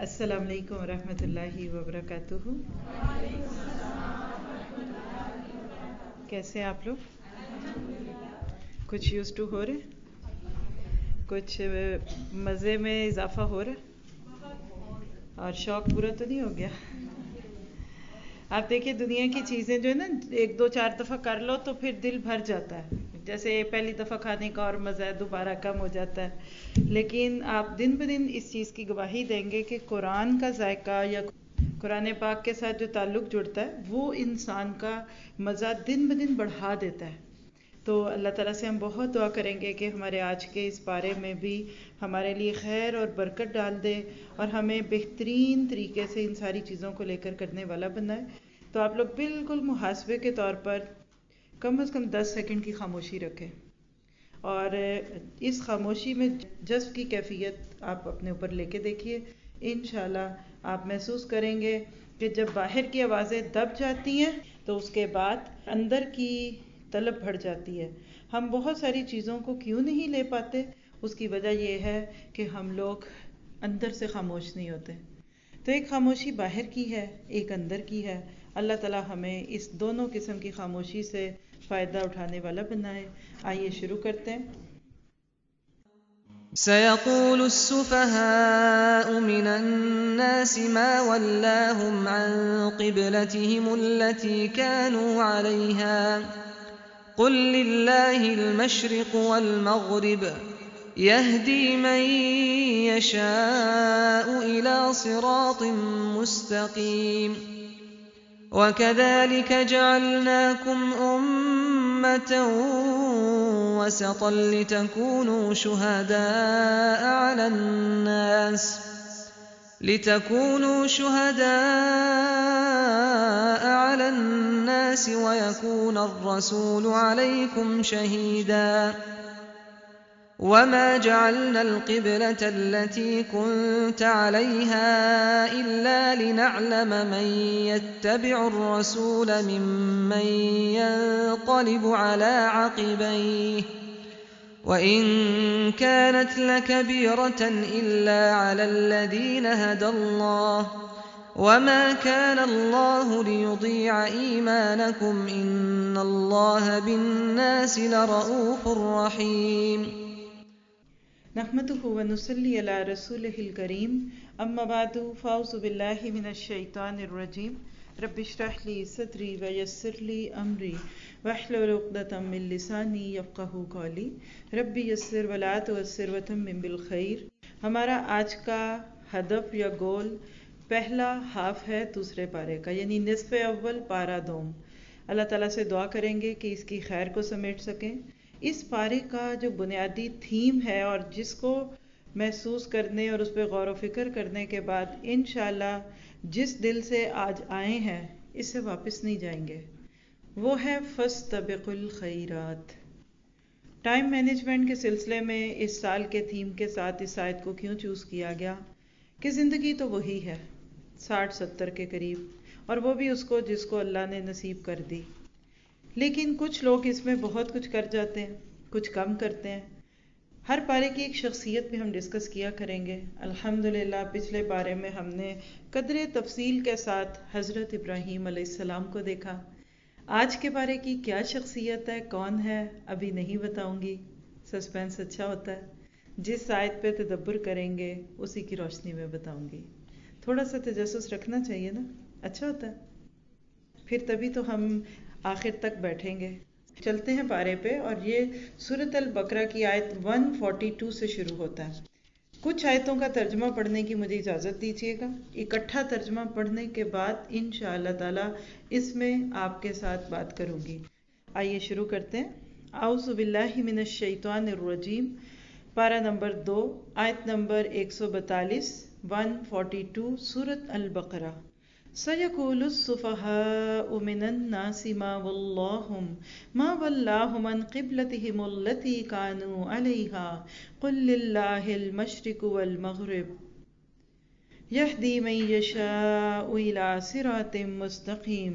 السلام علیکم ورحمۃ اللہ وبرکاتہ. کیسے ہیں آپ لوگ؟ کچھ یوز ٹو ہو رہے، کچھ مزے میں اضافہ ہو رہا اور شوق پورا تو نہیں ہو گیا؟ آپ دیکھیں دنیا کی چیزیں جو ہے نا، ایک دو چار دفعہ کر لو تو پھر دل بھر جاتا ہے. جیسے پہلی دفعہ کھانے کا اور مزہ ہے، دوبارہ کم ہو جاتا ہے. لیکن آپ دن بہ دن اس چیز کی گواہی دیں گے کہ قرآن کا ذائقہ یا قرآن پاک کے ساتھ جو تعلق جڑتا ہے وہ انسان کا مزہ دن بہ دن بڑھا دیتا ہے. تو اللہ تعالیٰ سے ہم بہت دعا کریں گے کہ ہمارے آج کے اس پارے میں بھی ہمارے لیے خیر اور برکت ڈال دے اور ہمیں بہترین طریقے سے ان ساری چیزوں کو لے کر کرنے والا بنائے. تو آپ لوگ بالکل محاسبے کے طور پر کم از کم 10 سیکنڈ کی خاموشی رکھیں، اور اس خاموشی میں جذب کی کیفیت آپ اپنے اوپر لے کے دیکھیے. انشاءاللہ آپ محسوس کریں گے کہ جب باہر کی آوازیں دب جاتی ہیں تو اس کے بعد اندر کی طلب بڑھ جاتی ہے. ہم بہت ساری چیزوں کو کیوں نہیں لے پاتے؟ اس کی وجہ یہ ہے کہ ہم لوگ اندر سے خاموش نہیں ہوتے. تو ایک خاموشی باہر کی ہے، ایک اندر کی ہے. اللہ تعالیٰ ہمیں اس دونوں قسم کی خاموشی سے فائدہ اٹھانے والا بنائے. آئیے شروع کرتے ہیں. سيقول السفهاء من الناس ما ولاهم عن قبلتهم التي كانوا عليها قل لله المشرق والمغرب يهدي من يشاء إلى صراط مستقيم وكذلك جعلناكم أمة وسطا لتكونوا شهداء على الناس ويكون الرسول عليكم شهيدا وما جعلنا القبلة التي كنت عليها إلا لنعلم من يتبع الرسول ممن ينقلب على عقبيه وإن كانت لكبيرة إلا على الذين هدى الله وما كان الله ليضيع إيمانكم إن الله بالناس لرؤوف رحيم. نحمده ونصلي على رسوله الكريم. اما بعد فاعوذ بالله من الشيطان الرجيم. رب اشرح لي صدري ويسر لي امري واحلل عقدة من لساني يفقهوا قولي رب يسر ولا تعسر وتمم بالخير. ہمارا آج کا ہدف یا گول پہلا ہاف ہے دوسرے پارے کا، یعنی نصف اول پارہ دوم. اللہ تعالیٰ سے دعا کریں گے کہ اس کی خیر کو سمیٹ سکیں. اس پارے کا جو بنیادی تھیم ہے اور جس کو محسوس کرنے اور اس پہ غور و فکر کرنے کے بعد انشاءاللہ جس دل سے آج آئے ہیں اس سے واپس نہیں جائیں گے، وہ ہے فاستبقوا الخیرات. ٹائم مینجمنٹ کے سلسلے میں اس سال کے تھیم کے ساتھ اس آیت کو کیوں چوز کیا گیا کہ زندگی تو وہی ہے 60-70 کے قریب، اور وہ بھی اس کو جس کو اللہ نے نصیب کر دی. لیکن کچھ لوگ اس میں بہت کچھ کر جاتے ہیں، کچھ کم کرتے ہیں. ہر پارے کی ایک شخصیت بھی ہم ڈسکس کیا کریں گے. الحمدللہ پچھلے پارے میں ہم نے قدر تفصیل کے ساتھ حضرت ابراہیم علیہ السلام کو دیکھا. آج کے پارے کی کیا شخصیت ہے، کون ہے، ابھی نہیں بتاؤں گی. سسپینس اچھا ہوتا ہے. جس آیت پہ تدبر کریں گے اسی کی روشنی میں بتاؤں گی. تھوڑا سا تجسس رکھنا چاہیے نا، اچھا ہوتا ہے. پھر تبھی تو ہم آخر تک بیٹھیں گے. چلتے ہیں پارے پہ، اور یہ سورۃ البقرہ کی آیت 142 سے شروع ہوتا ہے. کچھ آیتوں کا ترجمہ پڑھنے کی مجھے اجازت دیجیے گا. اکٹھا ترجمہ پڑھنے کے بعد انشاءاللہ تعالی اس میں آپ کے ساتھ بات کروں گی. آئیے شروع کرتے ہیں. اعوذ باللہ من الشیطان الرجیم، پارہ نمبر 2، آیت نمبر 142، 142 سورۃ البقرہ. سَيَقُولُ السُّفَهَاءُ مِنَ النَّاسِ مَا وَلَّاهُمْ عَنْ قِبْلَتِهِمُ الَّتِي كَانُوا عَلَيْهَا قُلْ لِلَّهِ الْمَشْرِقُ وَالْمَغْرِبُ يَهْدِي مَن يَشَاءُ إِلَى صِرَاطٍ مُّسْتَقِيمٍ.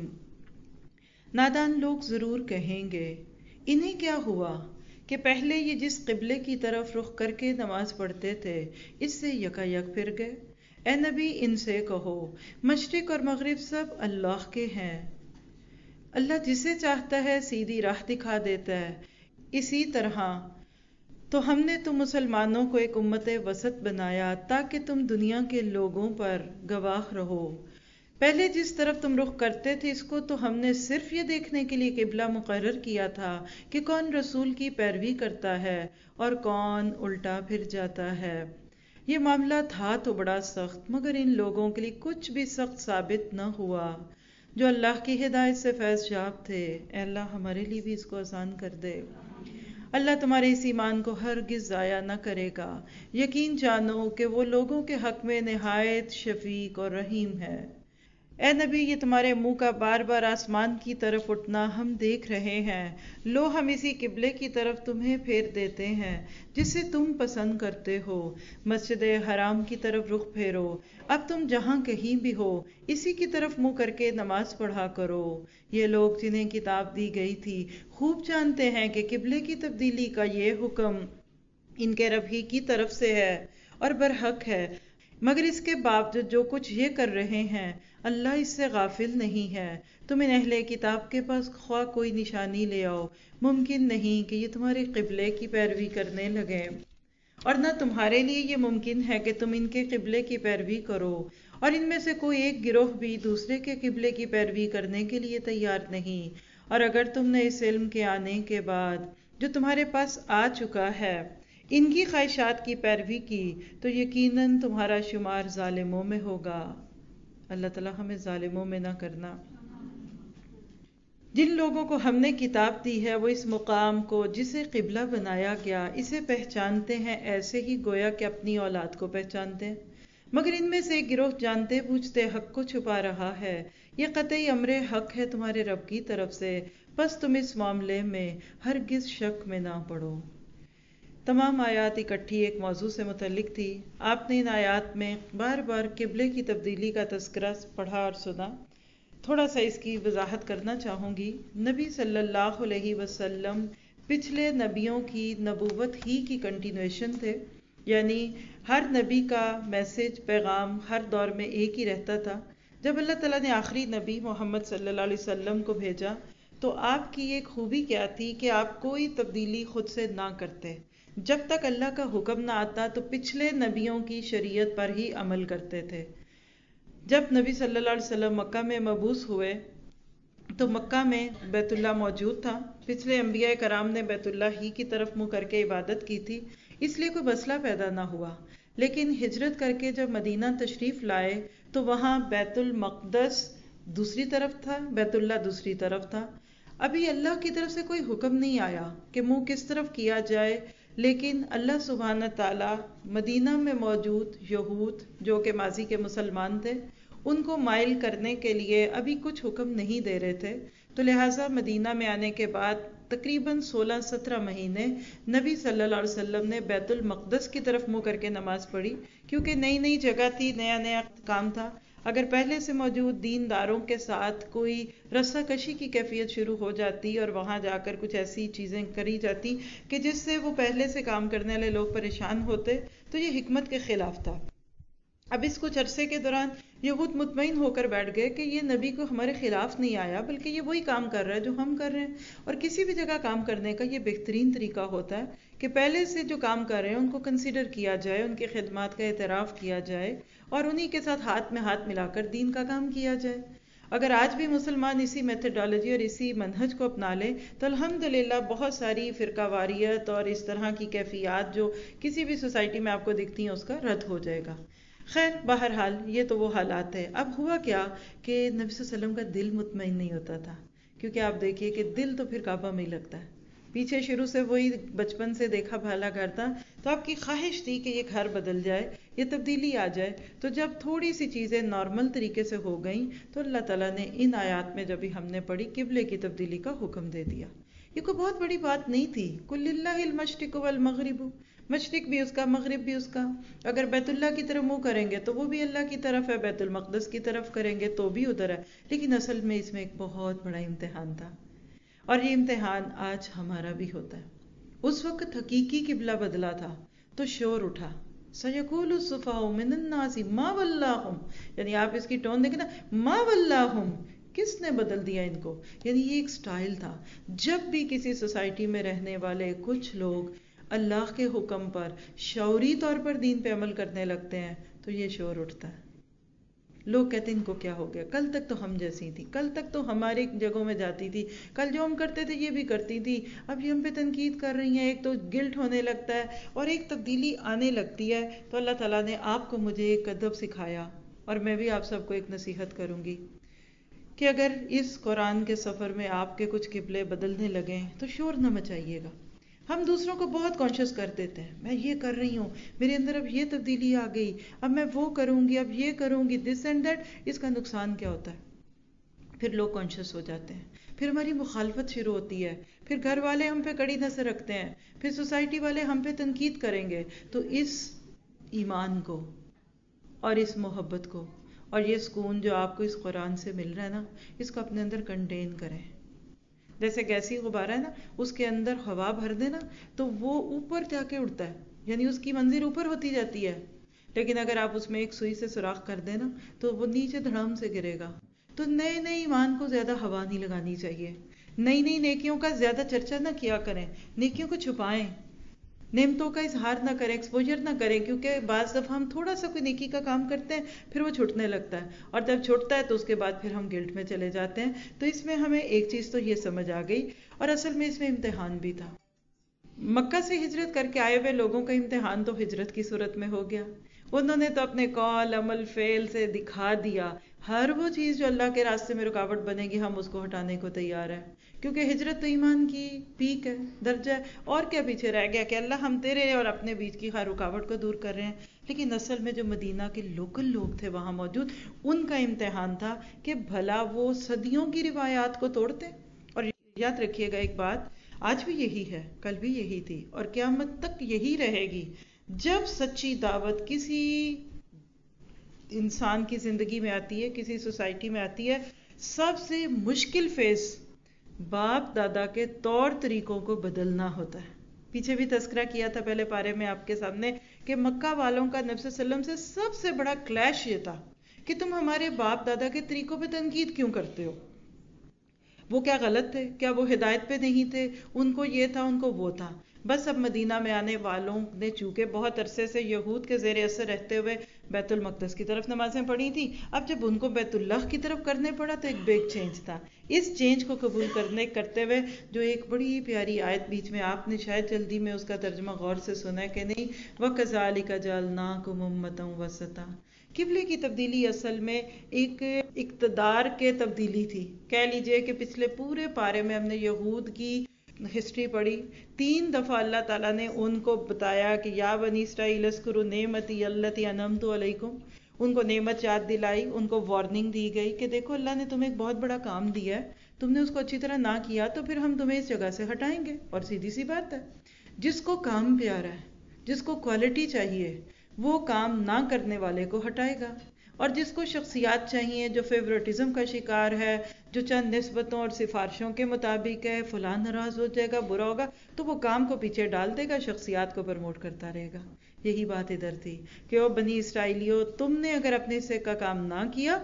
نادان لوگ ضرور کہیں گے انہیں کیا ہوا کہ پہلے یہ جس قبلے کی طرف رخ کر کے نماز پڑھتے تھے اس سے یکا یک پھر گئے. اے نبی ان سے کہو مشرق اور مغرب سب اللہ کے ہیں، اللہ جسے چاہتا ہے سیدھی راہ دکھا دیتا ہے۔ اسی طرح تو ہم نے تم مسلمانوں کو ایک امت وسط بنایا تاکہ تم دنیا کے لوگوں پر گواہ رہو۔ پہلے جس طرف تم رخ کرتے تھے اس کو تو ہم نے صرف یہ دیکھنے کے لیے قبلہ مقرر کیا تھا کہ کون رسول کی پیروی کرتا ہے اور کون الٹا پھر جاتا ہے۔ یہ معاملہ تھا تو بڑا سخت، مگر ان لوگوں کے لیے کچھ بھی سخت ثابت نہ ہوا جو اللہ کی ہدایت سے فیض یاب تھے۔ اے اللہ ہمارے لیے بھی اس کو آسان کر دے۔ اللہ تمہارے اس ایمان کو ہرگز ضائع نہ کرے گا۔ یقین جانو کہ وہ لوگوں کے حق میں نہایت شفیق اور رحیم ہے۔ اے نبی یہ تمہارے منہ کا بار بار آسمان کی طرف اٹھنا ہم دیکھ رہے ہیں، لو ہم اسی قبلے کی طرف تمہیں پھیر دیتے ہیں جسے تم پسند کرتے ہو، مسجد حرام کی طرف رخ پھیرو، اب تم جہاں کہیں بھی ہو اسی کی طرف منہ کر کے نماز پڑھا کرو۔ یہ لوگ جنہیں کتاب دی گئی تھی خوب جانتے ہیں کہ قبلے کی تبدیلی کا یہ حکم ان کے رب ہی کی طرف سے ہے اور برحق ہے، مگر اس کے باوجود جو کچھ یہ کر رہے ہیں اللہ اس سے غافل نہیں ہے۔ تم ان اہل کتاب کے پاس خواہ کوئی نشانی لے آؤ، ممکن نہیں کہ یہ تمہارے قبلے کی پیروی کرنے لگیں، اور نہ تمہارے لیے یہ ممکن ہے کہ تم ان کے قبلے کی پیروی کرو، اور ان میں سے کوئی ایک گروہ بھی دوسرے کے قبلے کی پیروی کرنے کے لیے تیار نہیں۔ اور اگر تم نے اس علم کے آنے کے بعد جو تمہارے پاس آ چکا ہے ان کی خواہشات کی پیروی کی تو یقیناً تمہارا شمار ظالموں میں ہوگا۔ اللہ تعالیٰ ہمیں ظالموں میں نہ کرنا۔ جن لوگوں کو ہم نے کتاب دی ہے وہ اس مقام کو جسے قبلہ بنایا گیا اسے پہچانتے ہیں ایسے ہی گویا کہ اپنی اولاد کو پہچانتے ہیں، مگر ان میں سے ایک گروہ جانتے بوجھتے حق کو چھپا رہا ہے۔ یہ قطعی امر حق ہے تمہارے رب کی طرف سے، بس تم اس معاملے میں ہرگز شک میں نہ پڑو۔ تمام آیات اکٹھی ایک موضوع سے متعلق تھی۔ آپ نے ان آیات میں بار بار قبلے کی تبدیلی کا تذکرہ پڑھا اور سنا۔ تھوڑا سا اس کی وضاحت کرنا چاہوں گی۔ نبی صلی اللہ علیہ وسلم پچھلے نبیوں کی نبوت ہی کی کنٹینویشن تھے، یعنی ہر نبی کا میسج پیغام ہر دور میں ایک ہی رہتا تھا۔ جب اللہ تعالیٰ نے آخری نبی محمد صلی اللہ علیہ وسلم کو بھیجا تو آپ کی ایک خوبی کیا تھی کہ آپ کوئی تبدیلی خود سے نہ کرتے، جب تک اللہ کا حکم نہ آتا تو پچھلے نبیوں کی شریعت پر ہی عمل کرتے تھے۔ جب نبی صلی اللہ علیہ وسلم مکہ میں مبعوث ہوئے تو مکہ میں بیت اللہ موجود تھا، پچھلے انبیاء کرام نے بیت اللہ ہی کی طرف منہ کر کے عبادت کی تھی، اس لیے کوئی مسئلہ پیدا نہ ہوا۔ لیکن ہجرت کر کے جب مدینہ تشریف لائے تو وہاں بیت المقدس دوسری طرف تھا، بیت اللہ دوسری طرف تھا۔ ابھی اللہ کی طرف سے کوئی حکم نہیں آیا کہ منہ کس طرف کیا جائے، لیکن اللہ سبحانہ تعالیٰ مدینہ میں موجود یہود جو کہ ماضی کے مسلمان تھے ان کو مائل کرنے کے لیے ابھی کچھ حکم نہیں دے رہے تھے، تو لہٰذا مدینہ میں آنے کے بعد تقریباً 16-17 مہینے نبی صلی اللہ علیہ وسلم نے بیت المقدس کی طرف منہ کر کے نماز پڑھی، کیونکہ نئی نئی جگہ تھی، نیا نیا کام تھا۔ اگر پہلے سے موجود دینداروں کے ساتھ کوئی رسہ کشی کی کیفیت شروع ہو جاتی اور وہاں جا کر کچھ ایسی چیزیں کری جاتی کہ جس سے وہ پہلے سے کام کرنے والے لوگ پریشان ہوتے تو یہ حکمت کے خلاف تھا۔ اب اس کچھ عرصے کے دوران یہود مطمئن ہو کر بیٹھ گئے کہ یہ نبی کو ہمارے خلاف نہیں آیا بلکہ یہ وہی کام کر رہا ہے جو ہم کر رہے ہیں، اور کسی بھی جگہ کام کرنے کا یہ بہترین طریقہ ہوتا ہے کہ پہلے سے جو کام کر رہے ہیں ان کو کنسیڈر کیا جائے، ان کی خدمات کا اعتراف کیا جائے اور انہی کے ساتھ ہاتھ میں ہاتھ ملا کر دین کا کام کیا جائے۔ اگر آج بھی مسلمان اسی میتھڈالوجی اور اسی منہج کو اپنا لیں تو الحمدللہ بہت ساری فرقہ واریت اور اس طرح کی کیفیات جو کسی بھی سوسائٹی میں آپ کو دکھتی ہیں اس کا رد ہو جائے گا۔ خیر بہرحال یہ تو وہ حالات ہے۔ اب ہوا کیا کہ نبی صلی اللہ علیہ وسلم کا دل مطمئن نہیں ہوتا تھا، کیونکہ آپ دیکھیے کہ دل تو پھر کعبہ میں ہی لگتا ہے، پیچھے شروع سے وہی بچپن سے دیکھا بھالا گھر تھا، تو آپ کی خواہش تھی کہ یہ گھر بدل جائے، یہ تبدیلی آ جائے۔ تو جب تھوڑی سی چیزیں نارمل طریقے سے ہو گئیں تو اللہ تعالیٰ نے ان آیات میں جب بھی ہم نے پڑھی قبلے کی تبدیلی کا حکم دے دیا۔ یہ کوئی بہت بڑی بات نہیں تھی، قُل لِلَّهِ الْمَشْرِقُ وَالْمَغْرِبُ، مشرق بھی اس کا مغرب بھی اس کا۔ اگر بیت اللہ کی طرف منہ کریں گے تو وہ بھی اللہ کی طرف ہے، بیت المقدس کی طرف کریں گے تو بھی ادھر ہے، لیکن اصل میں اس میں ایک بہت بڑا امتحان تھا، اور یہ امتحان آج ہمارا بھی ہوتا ہے۔ اس وقت حقیقی قبلہ بدلا تھا تو شور اٹھا، سَيَقُولُ السُّفَهَاءُ مِنَ النَّاسِ مَا وَلَّاهُمْ، یعنی آپ اس کی ٹون دیکھیں نا، مَا وَلَّاهُمْ، کس نے بدل دیا ان کو. یعنی یہ ایک سٹائل تھا. جب بھی کسی سوسائٹی میں رہنے والے کچھ لوگ اللہ کے حکم پر شعوری طور پر دین پہ عمل کرنے لگتے ہیں تو یہ شور اٹھتا ہے. لوگ کہتے ہیں ان کو کیا ہو گیا، کل تک تو ہم جیسی تھی، کل تک تو ہماری جگہوں میں جاتی تھی، کل جو ہم کرتے تھے یہ بھی کرتی تھی، اب یہ ہم پہ تنقید کر رہی ہیں. ایک تو گلٹ ہونے لگتا ہے اور ایک تبدیلی آنے لگتی ہے. تو اللہ تعالیٰ نے آپ کو مجھے ایک ادب سکھایا، اور میں بھی آپ سب کو ایک نصیحت کروں گی کہ اگر اس قرآن کے سفر میں آپ کے کچھ قبلے بدلنے لگیں تو شور نہ مچائیے گا. ہم دوسروں کو بہت کانشیس کر دیتے ہیں، میں یہ کر رہی ہوں، میرے اندر اب یہ تبدیلی آ گئی، اب میں وہ کروں گی، اب یہ کروں گی، دس اینڈ دیٹ. اس کا نقصان کیا ہوتا ہے؟ پھر لوگ کانشیس ہو جاتے ہیں، پھر ہماری مخالفت شروع ہوتی ہے، پھر گھر والے ہم پہ کڑی نظر رکھتے ہیں، پھر سوسائٹی والے ہم پہ تنقید کریں گے. تو اس ایمان کو اور اس محبت کو اور یہ سکون جو آپ کو اس قرآن سے مل رہا ہے نا، اس کو اپنے اندر کنٹین کریں. جیسے گیسی غبارہ ہے نا، اس کے اندر ہوا بھر دینا تو وہ اوپر جا کے اڑتا ہے، یعنی اس کی منزل اوپر ہوتی جاتی ہے. لیکن اگر آپ اس میں ایک سوئی سے سوراخ کر دیں نا تو وہ نیچے دھڑام سے گرے گا. تو نئے نئے ایمان کو زیادہ ہوا نہیں لگانی چاہیے. نئی نئی نیکیوں کا زیادہ چرچا نہ کیا کریں، نیکیوں کو چھپائیں، نعمتوں کا اظہار نہ کریں، ایکسپوجر نہ کریں. کیونکہ بعض دفعہ ہم تھوڑا سا کوئی نیکی کا کام کرتے ہیں پھر وہ چھوٹنے لگتا ہے، اور جب چھوٹتا ہے تو اس کے بعد پھر ہم گلٹ میں چلے جاتے ہیں. تو اس میں ہمیں ایک چیز تو یہ سمجھ آ گئی، اور اصل میں اس میں امتحان بھی تھا. مکہ سے ہجرت کر کے آئے ہوئے لوگوں کا امتحان تو ہجرت کی صورت میں ہو گیا. انہوں نے تو اپنے قول عمل فعل سے دکھا دیا ہر وہ چیز جو اللہ کے راستے میں رکاوٹ بنے گی ہم اس کو ہٹانے کو تیار ہیں. کیونکہ ہجرت تو ایمان کی پیک ہے، درجہ ہے. اور کیا پیچھے رہ گیا کہ اللہ ہم تیرے اور اپنے بیچ کی ہر رکاوٹ کو دور کر رہے ہیں. لیکن اصل میں جو مدینہ کے لوکل لوگ تھے وہاں موجود، ان کا امتحان تھا کہ بھلا وہ صدیوں کی روایات کو توڑتے. اور یاد رکھیے گا ایک بات، آج بھی یہی ہے، کل بھی یہی تھی، اور قیامت تک یہی رہے گی. جب سچی دعوت کسی انسان کی زندگی میں آتی ہے، کسی سوسائٹی میں آتی ہے، سب سے مشکل فیز باپ دادا کے طور طریقوں کو بدلنا ہوتا ہے. پیچھے بھی تذکرہ کیا تھا پہلے پارے میں آپ کے سامنے کہ مکہ والوں کا نبی صلی اللہ علیہ وسلم سے سب سے بڑا کلیش یہ تھا کہ تم ہمارے باپ دادا کے طریقوں پہ تنقید کیوں کرتے ہو؟ وہ کیا غلط تھے؟ کیا وہ ہدایت پہ نہیں تھے؟ ان کو یہ تھا، ان کو وہ تھا. بس اب مدینہ میں آنے والوں نے چونکہ بہت عرصے سے یہود کے زیر اثر رہتے ہوئے بیت المقدس کی طرف نمازیں پڑھی تھی، اب جب ان کو بیت اللہ کی طرف کرنے پڑا تو ایک بگ چینج تھا. اس چینج کو قبول کرتے ہوئے جو ایک بڑی پیاری آیت بیچ میں آپ نے شاید جلدی میں اس کا ترجمہ غور سے سنا ہے کہ نہیں، وَكَذَلِكَ جَعَلْنَاكُمْ أُمَّةً وَسَطًا. قبلے کی تبدیلی اصل میں ایک اقتدار کے تبدیلی تھی. کہہ لیجئے کہ پچھلے پورے پارے میں ہم نے یہود کی ہسٹری پڑھی. 3 دفعہ اللہ تعالیٰ نے ان کو بتایا کہ یا بنی اسرائیل اذکروا نعمتی التی انعمت علیکم. ان کو نعمت یاد دلائی، ان کو وارننگ دی گئی کہ دیکھو اللہ نے تمہیں ایک بہت بڑا کام دیا ہے، تم نے اس کو اچھی طرح نہ کیا تو پھر ہم تمہیں اس جگہ سے ہٹائیں گے. اور سیدھی سی بات ہے، جس کو کام پیارا ہے، جس کو کوالٹی چاہیے، وہ کام نہ کرنے والے کو ہٹائے گا. اور جس کو شخصیات چاہیے، جو فیورٹزم کا شکار ہے، جو چند نسبتوں اور سفارشوں کے مطابق ہے، فلاں ناراض ہو جائے گا، برا ہوگا، تو وہ کام کو پیچھے ڈال دے گا، شخصیات کو پروموٹ کرتا رہے گا. یہی بات ادھر تھی کہ او بنی اسرائیلیوں، تم نے اگر اپنے حصے کا کام نہ کیا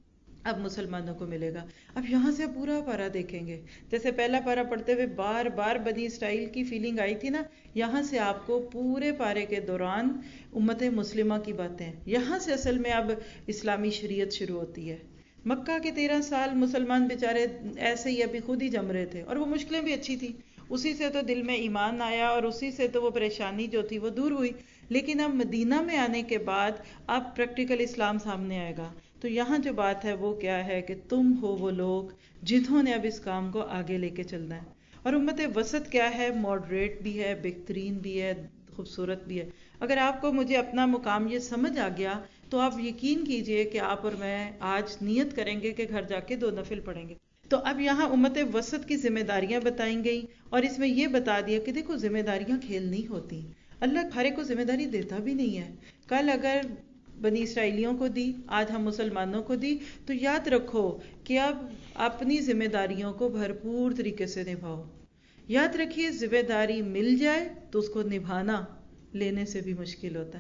اب مسلمانوں کو ملے گا. اب یہاں سے پورا پارا دیکھیں گے، جیسے پہلا پارا پڑھتے ہوئے بار بار بنی اسرائیل کی فیلنگ آئی تھی نا، یہاں سے آپ کو پورے پارے کے دوران امت مسلمہ کی باتیں، یہاں سے اصل میں اب اسلامی شریعت شروع ہوتی ہے. مکہ کے 13 سال مسلمان بیچارے ایسے ہی ابھی خود ہی جم رہے تھے، اور وہ مشکلیں بھی اچھی تھی، اسی سے تو دل میں ایمان آیا اور اسی سے تو وہ پریشانی جو تھی وہ دور ہوئی. لیکن اب مدینہ میں آنے کے بعد اب پریکٹیکل اسلام سامنے آئے گا. تو یہاں جو بات ہے وہ کیا ہے کہ تم ہو وہ لوگ جنہوں نے اب اس کام کو آگے لے کے چلنا ہے. اور امت وسط کیا ہے؟ ماڈریٹ بھی ہے، بہترین بھی ہے، خوبصورت بھی ہے. اگر آپ کو مجھے اپنا مقام یہ سمجھ آ گیا تو آپ یقین کیجئے کہ آپ اور میں آج نیت کریں گے کہ گھر جا کے 2 نفل پڑھیں گے. تو اب یہاں امت وسط کی ذمہ داریاں بتائیں گئی، اور اس میں یہ بتا دیا کہ دیکھو ذمہ داریاں کھیل نہیں ہوتی، اللہ ہر ایک کو ذمہ داری دیتا بھی نہیں ہے. کل اگر بنی اسرائیلیوں کو دی، آج ہم مسلمانوں کو دی، تو یاد رکھو کہ اب اپنی ذمہ داریوں کو بھرپور طریقے سے نبھاؤ. یاد رکھیے ذمہ داری مل جائے تو اس کو نبھانا لینے سے بھی مشکل ہوتا ہے.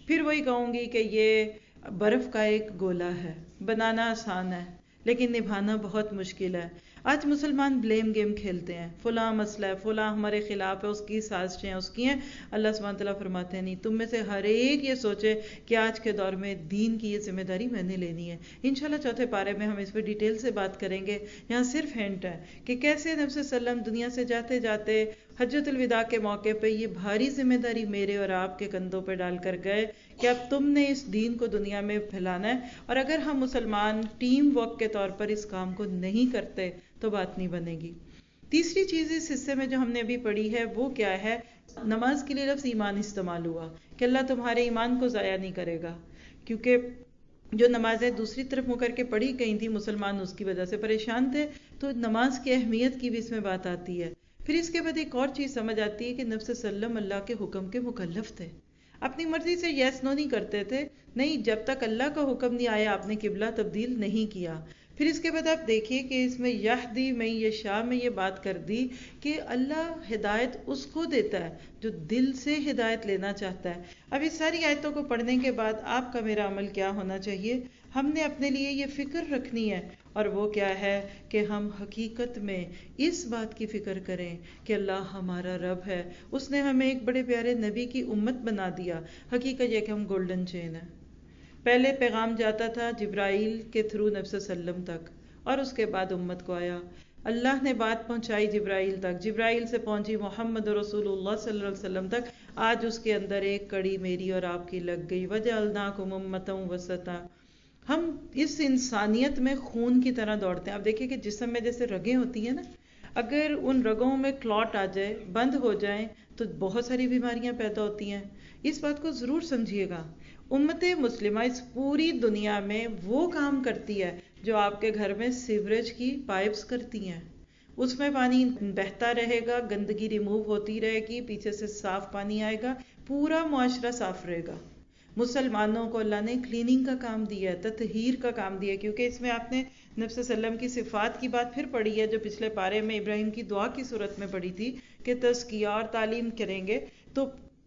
پھر وہی کہوں گی کہ یہ برف کا ایک گولا ہے، بنانا آسان ہے لیکن نبھانا بہت مشکل ہے۔ آج مسلمان بلیم گیم کھیلتے ہیں، فلاں مسئلہ ہے، فلاں ہمارے خلاف ہے، اس کی سازشیں اس کی ہیں۔ اللہ سبحانہ تعالیٰ فرماتے ہیں نہیں، تم میں سے ہر ایک یہ سوچے کہ آج کے دور میں دین کی یہ ذمہ داری میں نے لینی ہے۔ انشاءاللہ چوتھے پارے میں ہم اس پہ ڈیٹیل سے بات کریں گے۔ یہاں صرف ہنٹ ہے کہ کیسے نبی صلی اللہ علیہ وسلم دنیا سے جاتے جاتے حجۃ الوداع کے موقع پہ یہ بھاری ذمہ داری میرے اور آپ کے کندھوں پہ ڈال کر گئے کہ اب تم نے اس دین کو دنیا میں پھیلانا ہے، اور اگر ہم مسلمان ٹیم ورک کے طور پر اس کام کو نہیں کرتے تو بات نہیں بنے گی۔ تیسری چیز اس حصے میں جو ہم نے ابھی پڑھی ہے وہ کیا ہے؟ نماز کے لیے لفظ ایمان استعمال ہوا کہ اللہ تمہارے ایمان کو ضائع نہیں کرے گا، کیونکہ جو نمازیں دوسری طرف منہ کر کے پڑھی گئی تھی مسلمان اس کی وجہ سے پریشان تھے، تو نماز کی اہمیت کی بھی اس میں بات آتی ہے۔ پھر اس کے بعد ایک اور چیز سمجھ آتی ہے کہ نبی صلی اللہ علیہ وسلم اللہ کے حکم کے مکلف تھے، اپنی مرضی سے یس نو نہیں کرتے تھے، نہیں، جب تک اللہ کا حکم نہیں آیا آپ نے قبلہ تبدیل نہیں کیا۔ پھر اس کے بعد آپ دیکھیے کہ اس میں یہدی من یشاء میں یہ بات کر دی کہ اللہ ہدایت اس کو دیتا ہے جو دل سے ہدایت لینا چاہتا ہے۔ اب اس ساری آیتوں کو پڑھنے کے بعد آپ کا میرا عمل کیا ہونا چاہیے؟ ہم نے اپنے لیے یہ فکر رکھنی ہے، اور وہ کیا ہے کہ ہم حقیقت میں اس بات کی فکر کریں کہ اللہ ہمارا رب ہے، اس نے ہمیں ایک بڑے پیارے نبی کی امت بنا دیا۔ حقیقت یہ کہ ہم گولڈن چین ہیں۔ پہلے پیغام جاتا تھا جبرائیل کے تھرو نبی صلی اللہ علیہ وسلم تک، اور اس کے بعد امت کو آیا، اللہ نے بات پہنچائی جبرائیل تک، جبرائیل سے پہنچی محمد رسول اللہ صلی اللہ علیہ وسلم تک، آج اس کے اندر ایک کڑی میری اور آپ کی لگ گئی، وجعلناکم امۃ وسطا۔ ہم اس انسانیت میں خون کی طرح دوڑتے ہیں۔ اب دیکھیں کہ جسم میں جیسے رگیں ہوتی ہیں نا، اگر ان رگوں میں کلاٹ آ جائے، بند ہو جائیں، تو بہت ساری بیماریاں پیدا ہوتی ہیں۔ اس بات کو ضرور سمجھیے گا۔ امت مسلمہ اس پوری دنیا میں وہ کام کرتی ہے جو آپ کے گھر میں سیوریج کی پائپس کرتی ہیں، اس میں پانی بہتا رہے گا، گندگی ریموو ہوتی رہے گی، پیچھے سے صاف پانی آئے گا، پورا معاشرہ صاف رہے گا۔ مسلمانوں کو اللہ نے کلیننگ کا کام دیا ہے، تطہیر کا کام دیا ہے، کیونکہ اس میں آپ نے نبی صلی اللہ علیہ وسلم کی صفات کی بات پھر پڑھی ہے جو پچھلے پارے میں ابراہیم کی دعا کی صورت میں پڑھی تھی کہ تزکیہ اور تعلیم کریں گے۔ تو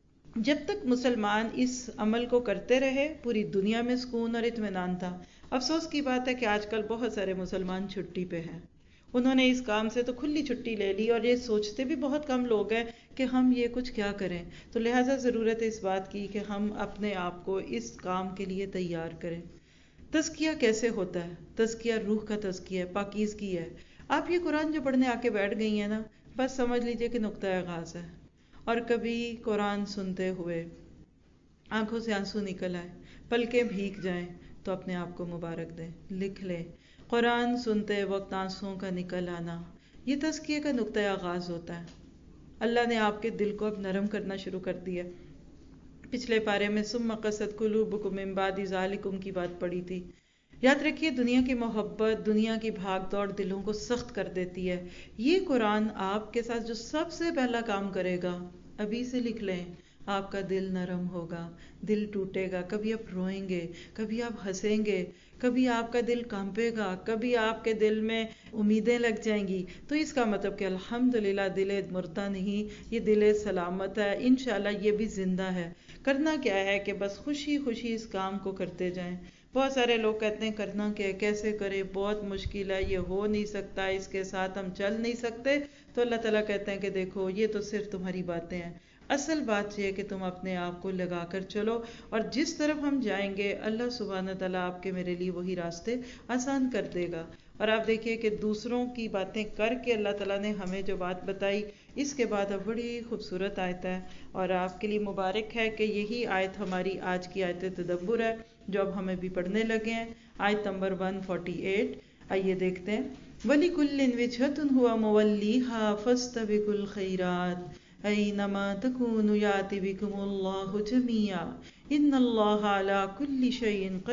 جب تک مسلمان اس عمل کو کرتے رہے پوری دنیا میں سکون اور اطمینان تھا۔ افسوس کی بات ہے کہ آج کل بہت سارے مسلمان چھٹی پہ ہیں، انہوں نے اس کام سے تو کھلی چھٹی لے لی، اور یہ سوچتے بھی بہت کم لوگ ہیں کہ ہم یہ کچھ کیا کریں۔ تو لہٰذا ضرورت ہے اس بات کی کہ ہم اپنے آپ کو اس کام کے لیے تیار کریں۔ تزکیہ کیسے ہوتا ہے؟ تزکیہ روح کا تزکیہ ہے، پاکیزگی ہے۔ آپ یہ قرآن جو پڑھنے آ کے بیٹھ گئی ہیں نا، بس سمجھ لیجئے کہ نقطۂ آغاز ہے، اور کبھی قرآن سنتے ہوئے آنکھوں سے آنسو نکل آئے، پلکیں بھیگ جائیں، تو اپنے آپ کو مبارک دیں، لکھ لیں۔ قرآن سنتے وقت آنسوؤں کا نکل آنا، یہ تزکیے کا نقطۂ آغاز ہوتا ہے۔ اللہ نے آپ کے دل کو اب نرم کرنا شروع کر دیا۔ پچھلے پارے میں ثم قست قلوبکم من بعد ذالکم کی بات پڑی تھی۔ یاد رکھیے دنیا کی محبت، دنیا کی بھاگ دوڑ دلوں کو سخت کر دیتی ہے۔ یہ قرآن آپ کے ساتھ جو سب سے پہلا کام کرے گا، ابھی سے لکھ لیں، آپ کا دل نرم ہوگا، دل ٹوٹے گا، کبھی آپ روئیں گے، کبھی آپ ہنسیں گے، کبھی آپ کا دل کانپے گا، کبھی آپ کے دل میں امیدیں لگ جائیں گی۔ تو اس کا مطلب کہ الحمدللہ دل مردہ نہیں، یہ دل سلامت ہے، انشاءاللہ یہ بھی زندہ ہے۔ کرنا کیا ہے کہ بس خوشی خوشی اس کام کو کرتے جائیں۔ بہت سارے لوگ کہتے ہیں کرنا کیا ہے، کیسے کریں، بہت مشکل ہے، یہ ہو نہیں سکتا، اس کے ساتھ ہم چل نہیں سکتے۔ تو اللہ تعالیٰ کہتے ہیں کہ دیکھو یہ تو صرف تمہاری باتیں ہیں، اصل بات یہ ہے کہ تم اپنے آپ کو لگا کر چلو، اور جس طرف ہم جائیں گے اللہ سبحانہ تعالیٰ آپ کے میرے لیے وہی راستے آسان کر دے گا۔ اور آپ دیکھیے کہ دوسروں کی باتیں کر کے اللہ تعالیٰ نے ہمیں جو بات بتائی، اس کے بعد اب بڑی خوبصورت آیت ہے، اور آپ کے لیے مبارک ہے کہ یہی آیت ہماری آج کی آیت تدبر ہے جو اب ہمیں بھی پڑھنے لگے ہیں۔ آیت نمبر 148، آئیے دیکھتے ہیں۔ وَلِكُلٍّ وِجْهَةٌ هُوَ مُوَلِّيهَا فَاسْتَبِقُوا الْخَيْرَاتِ أَيْنَمَا تَكُونُوا يَأْتِ بِكُمُ اللَّهُ جَمِيعًا إِنَّ اللَّهَ عَلَى كُلِّ شَيْءٍ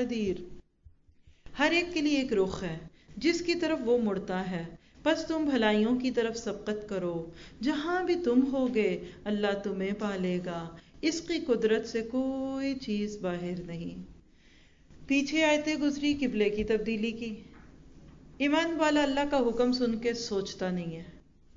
قَدِيرٌ۔ ہر ایک کے لیے ایک رخ ہے جس کی طرف وہ مڑتا ہے، پس تم بھلائیوں کی طرف سبقت کرو، جہاں بھی تم ہوگے اللہ تمہیں پالے گا، اس کی قدرت سے کوئی چیز باہر نہیں۔ پیچھے آیتیں گزری قبلے کی تبدیلی کی۔ ایمان والا اللہ کا حکم سن کے سوچتا نہیں ہے،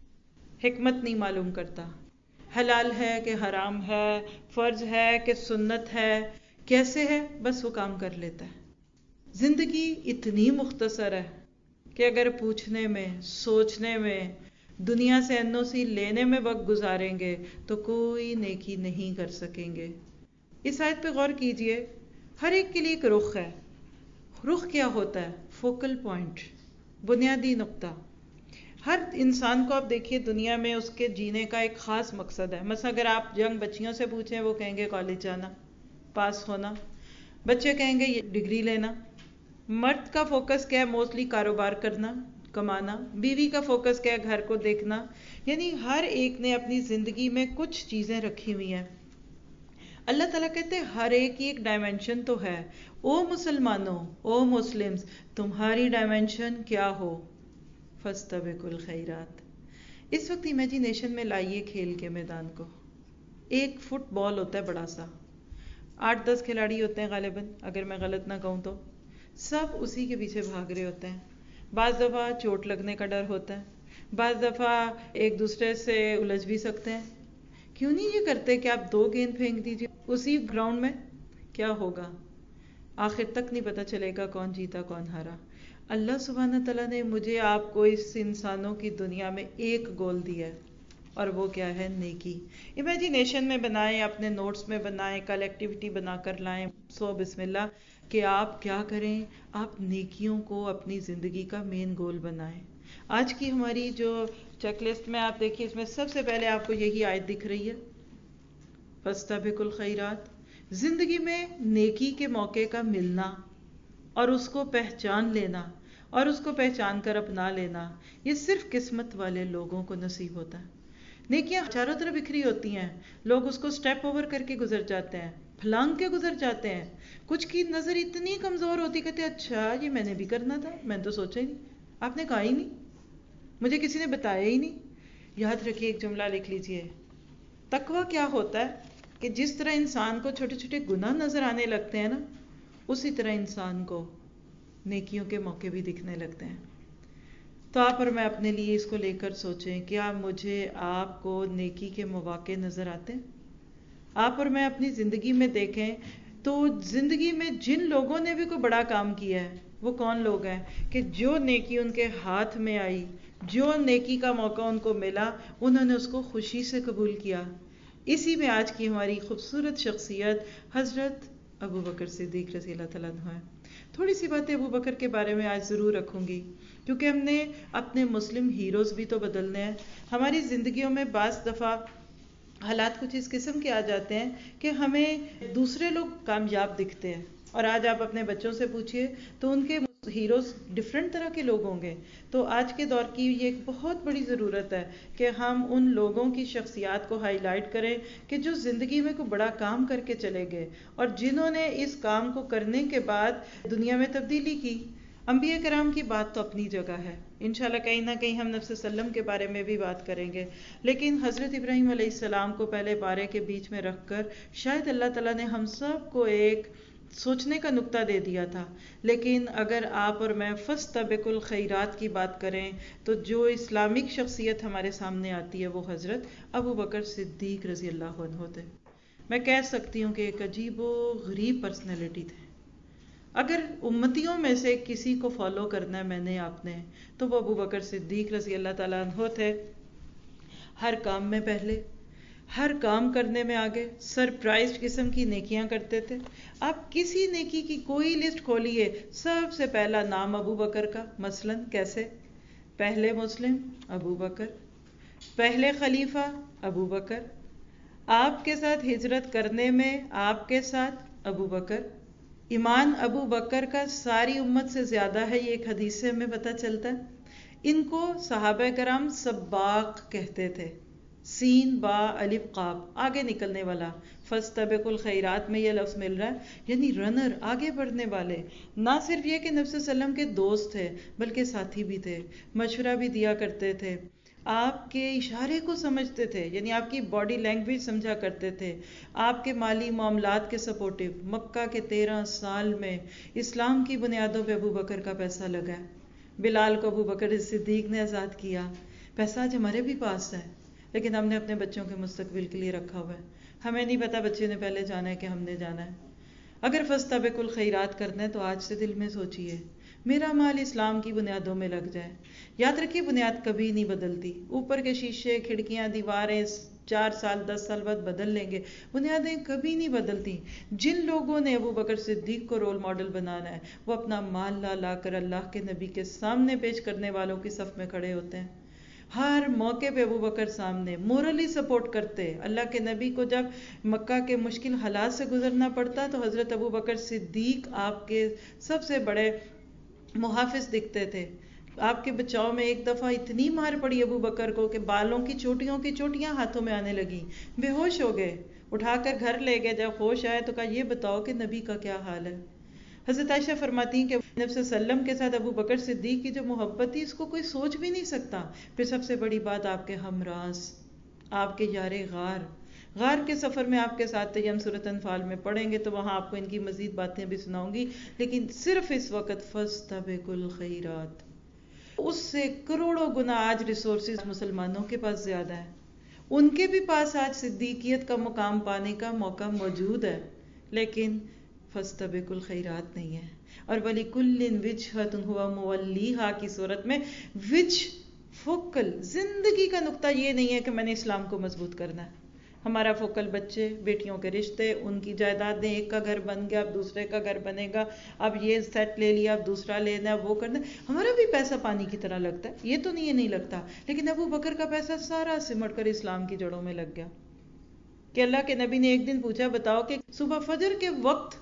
حکمت نہیں معلوم کرتا، حلال ہے کہ حرام ہے، فرض ہے کہ سنت ہے، کیسے ہے؟ بس وہ کام کر لیتا ہے. زندگی اتنی مختصر ہے کہ اگر پوچھنے میں، سوچنے میں، دنیا سے NOC لینے میں وقت گزاریں گے تو کوئی نیکی نہیں کر سکیں گے. اس آیت پہ غور کیجئے. ہر ایک کے لیے ایک رخ ہے. رخ کیا ہوتا ہے؟ فوکل پوائنٹ، بنیادی نقطہ. ہر انسان کو آپ دیکھیے دنیا میں اس کے جینے کا ایک خاص مقصد ہے. مثلا اگر آپ ینگ بچیوں سے پوچھیں وہ کہیں گے کالج جانا، پاس ہونا. بچے کہیں گے یہ ڈگری لینا. مرد کا فوکس کیا ہے؟ موسٹلی کاروبار کرنا، کمانا. بیوی کا فوکس کیا ہے؟ گھر کو دیکھنا. یعنی ہر ایک نے اپنی زندگی میں کچھ چیزیں رکھی ہوئی ہیں. اللہ تعالیٰ کہتے ہیں ہر ایک کی ایک ڈائمینشن تو ہے. او مسلمانوں، او مسلمز، تمہاری ڈائمینشن کیا ہو؟ فاستبقوا الخیرات. اس وقت امیجینیشن میں لائیے کھیل کے میدان کو. ایک فٹ بال ہوتا ہے بڑا سا، 8-10 کھلاڑی ہوتے ہیں غالباً، اگر میں غلط نہ کہوں تو. سب اسی کے پیچھے بھاگ رہے ہوتے ہیں. بعض دفعہ چوٹ لگنے کا ڈر ہوتا ہے، بعض دفعہ ایک دوسرے سے الجھ بھی سکتے ہیں. کیوں نہیں یہ کرتے کہ آپ 2 گیند پھینک دیجیے اسی گراؤنڈ میں؟ کیا ہوگا؟ آخر تک نہیں پتا چلے گا کون جیتا کون ہارا. اللہ سبحانہ تعالیٰ نے مجھے آپ کو اس انسانوں کی دنیا میں ایک گول دیا ہے، اور وہ کیا ہے؟ نیکی. امیجینیشن میں بنائیں، اپنے نوٹس میں بنائیں، کل ایکٹیویٹی بنا کر لائیں. سو بسم اللہ کہ آپ کیا کریں؟ آپ نیکیوں کو اپنی زندگی کا مین گول بنائیں. آج کی ہماری جو چیک لسٹ میں آپ دیکھیے، اس میں سب سے پہلے آپ کو یہی آیت دکھ رہی ہے، فاستبقوا الخیرات. زندگی میں نیکی کے موقع کا ملنا اور اس کو پہچان لینا اور اس کو پہچان کر اپنا لینا، یہ صرف قسمت والے لوگوں کو نصیب ہوتا ہے. نیکیاں چاروں طرف بکھری ہوتی ہیں، لوگ اس کو سٹیپ اوور کر کے گزر جاتے ہیں، پھلانگ کے گزر جاتے ہیں. کچھ کی نظر اتنی کمزور ہوتی، کہتے ہیں اچھا یہ میں نے بھی کرنا تھا، میں نے تو سوچا ہی نہیں، آپ نے کہا ہی نہیں، مجھے کسی نے بتایا ہی نہیں. یاد رکھیے، ایک جملہ لکھ لیجئے. تقویٰ کیا ہوتا ہے کہ جس طرح انسان کو چھوٹے چھوٹے گناہ نظر آنے لگتے ہیں نا، اسی طرح انسان کو نیکیوں کے موقع بھی دکھنے لگتے ہیں. تو آپ اور میں اپنے لیے اس کو لے کر سوچیں، کیا مجھے آپ کو نیکی کے مواقع نظر آتے ہیں؟ آپ اور میں اپنی زندگی میں دیکھیں تو زندگی میں جن لوگوں نے بھی کوئی بڑا کام کیا ہے، وہ کون لوگ ہیں کہ جو نیکی ان کے ہاتھ میں آئی، جو نیکی کا موقع ان کو ملا، انہوں نے اس کو خوشی سے قبول کیا. اسی میں آج کی ہماری خوبصورت شخصیت حضرت ابو بکر صدیق رضی اللہ تعالیٰ عنہ ہے. تھوڑی سی باتیں ابو بکر کے بارے میں آج ضرور رکھوں گی، کیونکہ ہم نے اپنے مسلم ہیروز بھی تو بدلنے ہیں. ہماری زندگیوں میں بعض دفعہ حالات کچھ اس قسم کے آ جاتے ہیں کہ ہمیں دوسرے لوگ کامیاب دکھتے ہیں، اور آج آپ اپنے بچوں سے پوچھئے تو ان کے ہیروز ڈیفرنٹ طرح کے لوگ ہوں گے. تو آج کے دور کی یہ ایک بہت بڑی ضرورت ہے کہ ہم ان لوگوں کی شخصیات کو ہائی لائٹ کریں کہ جو زندگی میں کوئی بڑا کام کر کے چلے گئے، اور جنہوں نے اس کام کو کرنے کے بعد دنیا میں تبدیلی کی. انبیاء کرام کی بات تو اپنی جگہ ہے، انشاءاللہ کہیں نہ کہیں ہم نبی صلی اللہ علیہ وسلم کے بارے میں بھی بات کریں گے، لیکن حضرت ابراہیم علیہ السلام کو پہلے بارے کے بیچ میں رکھ کر شاید اللہ تعالیٰ نے ہم سب کو ایک سوچنے کا نقطہ دے دیا تھا. لیکن اگر آپ اور میں فاستبقوا الخیرات کی بات کریں تو جو اسلامک شخصیت ہمارے سامنے آتی ہے وہ حضرت ابو بکر صدیق رضی اللہ عنہ تھے. میں کہہ سکتی ہوں کہ ایک عجیب و غریب پرسنالٹی تھے. اگر امتیوں میں سے کسی کو فالو کرنا ہے میں نے آپ نے، تو وہ ابو بکر صدیق رضی اللہ تعالیٰ عنہ تھے. ہر کام میں پہلے، ہر کام کرنے میں آگے، سرپرائز قسم کی نیکیاں کرتے تھے. آپ کسی نیکی کی کوئی لسٹ کھولیے، سب سے پہلا نام ابو بکر کا. مثلا کیسے؟ پہلے مسلم ابو بکر، پہلے خلیفہ ابو بکر، آپ کے ساتھ ہجرت کرنے میں آپ کے ساتھ ابو بکر. ایمان ابو بکر کا ساری امت سے زیادہ ہے، یہ ایک حدیث سے ہمیں پتہ چلتا ہے. ان کو صحابہ کرام سباق کہتے تھے، سین با الف قاف، آگے نکلنے والا. فاستبقوا الخیرات میں یہ لفظ مل رہا ہے، یعنی رنر، آگے بڑھنے والے. نہ صرف یہ کہ نبی صلی اللہ علیہ وسلم کے دوست تھے بلکہ ساتھی بھی تھے، مشورہ بھی دیا کرتے تھے، آپ کے اشارے کو سمجھتے تھے، یعنی آپ کی باڈی لینگویج سمجھا کرتے تھے، آپ کے مالی معاملات کے سپورٹیو. مکہ کے 13 سال میں اسلام کی بنیادوں پہ ابو بکر کا پیسہ لگا ہے. بلال کو ابو بکر صدیق نے آزاد کیا. پیسہ آج ہمارے بھی پاس ہے، لیکن ہم نے اپنے بچوں کے مستقبل کے لیے رکھا ہوا ہے. ہمیں نہیں پتا بچے نے پہلے جانا ہے کہ ہم نے جانا ہے. اگر فاستبقوا الخیرات کرنا ہے تو آج سے دل میں سوچیے میرا مال اسلام کی بنیادوں میں لگ جائے. یاد رکھیے بنیاد کبھی نہیں بدلتی. اوپر کے شیشے کھڑکیاں دیواریں 4 سال 10 سال بعد بدل لیں گے, بنیادیں کبھی نہیں بدلتی. جن لوگوں نے ابو بکر صدیق کو رول ماڈل بنانا ہے وہ اپنا مال لا لا کر اللہ کے نبی کے سامنے پیش کرنے والوں کی صف میں کھڑے ہوتے ہیں. ہر موقع پہ ابو بکر سامنے مورلی سپورٹ کرتے. اللہ کے نبی کو جب مکہ کے مشکل حالات سے گزرنا پڑتا تو حضرت ابو بکر صدیق آپ کے سب سے بڑے محافظ دکھتے تھے. آپ کے بچاؤ میں ایک دفعہ اتنی مار پڑی ابو بکر کو کہ بالوں کی چوٹیاں ہاتھوں میں آنے لگی, بے ہوش ہو گئے. اٹھا کر گھر لے گئے. جب ہوش آئے تو کہا یہ بتاؤ کہ نبی کا کیا حال ہے. حضرت عائشہ فرماتی ہیں کہ نبی صلی اللہ علیہ وسلم کے ساتھ ابو بکر صدیق کی جو محبت تھی اس کو کوئی سوچ بھی نہیں سکتا. پھر سب سے بڑی بات آپ کے ہمراز, آپ کے یار غار کے سفر میں آپ کے ساتھ تھے. ہم سورۃ انفال میں پڑھیں گے تو وہاں آپ کو ان کی مزید باتیں بھی سناؤں گی, لیکن صرف اس وقت فاستبقوا الخیرات, اس سے کروڑوں گنا آج ریسورسز مسلمانوں کے پاس زیادہ ہے. ان کے بھی پاس آج صدیقیت کا مقام پانے کا موقع موجود ہے, لیکن فاستبقوا الخیرات نہیں ہے. اور وَلِكُلٍّ وِجْهَةٌ هُوَ مُوَلِّيهَا کی صورت میں وجھ فوکل زندگی کا نقطہ یہ نہیں ہے کہ میں نے اسلام کو مضبوط کرنا ہے. ہمارا فوکل بچے بیٹیوں کے رشتے, ان کی جائیدادیں, ایک کا گھر بن گیا اب دوسرے کا گھر بنے گا, اب یہ سیٹ لے لیا اب دوسرا لینا ہے, وہ کرنا ہے. ہمارا بھی پیسہ پانی کی طرح لگتا ہے, یہ تو نہیں لگتا, لیکن ابو بکر کا پیسہ سارا سمٹ کر اسلام کی جڑوں میں لگ گیا. کہ اللہ کے نبی نے ایک دن پوچھا بتاؤ کہ صبح فجر کے وقت